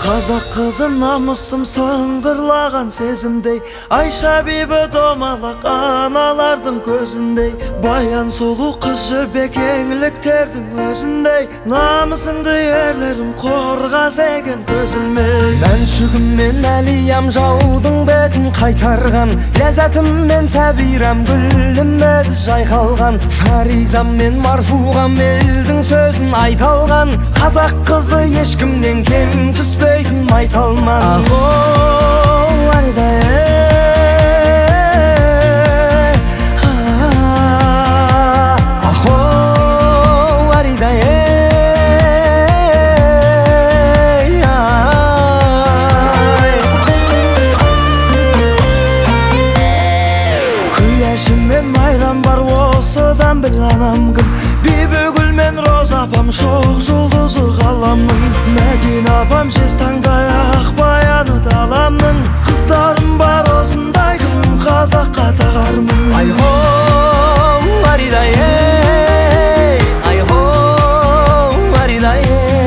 Қазақ қызы намысым сыңғырлаған сезімдей, Айша бибі домалақ аналардың көзіндей, баян сұлу қыз жібек еңліктердің өзіндей, намысыңды ерлерім қорғас екен көзілмей. Мәншүгім мен әлиям жаудың бетін қайтарған, ләззатым мен сәбирам гүлім еді жайқалған, фаризам мен марфуғам елдің сөзін айта алған, қазақ қызы ешкімнен кем түспейтін майталман. Ахо аридай мен майрам бар осыдан біл анам кім, бибігүл мен роза апам шоқ жұлдызы ғаламның, Мәдина апам жез таңдай ақ баяны даламның, қыздарым бар осындай кім, қазаққа тағармын. Айхо аридай айхо аридай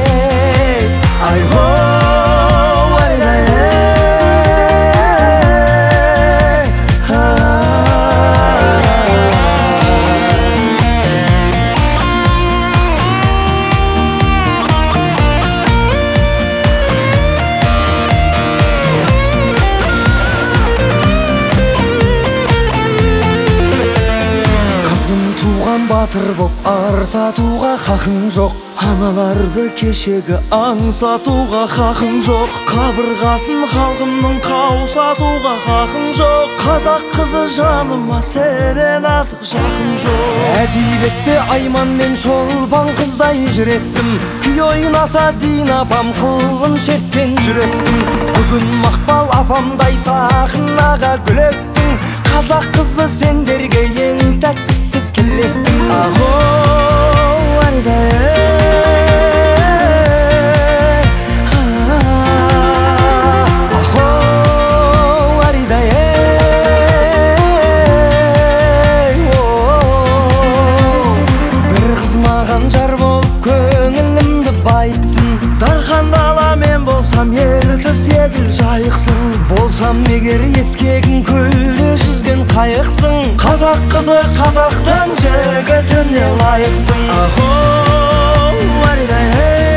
айхо батыр боп арсатуға хақың жоқ, аналарды кешегі аңсатуға хақың жоқ, қабырғасын халқымның қаусатуға хақың жоқ, қазақ қызы жаныма сенен артық жақын жоқ. Әдебиетте айман мен шолпан қыздай жүреттім, күй ойнаса Дин апам қылғын шерткен жүректім, бүгін Мақпал апамдай сахнаға гүлеттің, қазақ қызы сендерге ең тәттісі тілектің. Ахо аридай ахо аридай бір қыз маған жар болып көңілімді байтсын, дархандала мен болсам ертіс еділ жайықсың, болсам егер ескегін көлде жүзген қайықсың, қазақ қызы қазақтың жігітіне лайықсың. Ахо аридай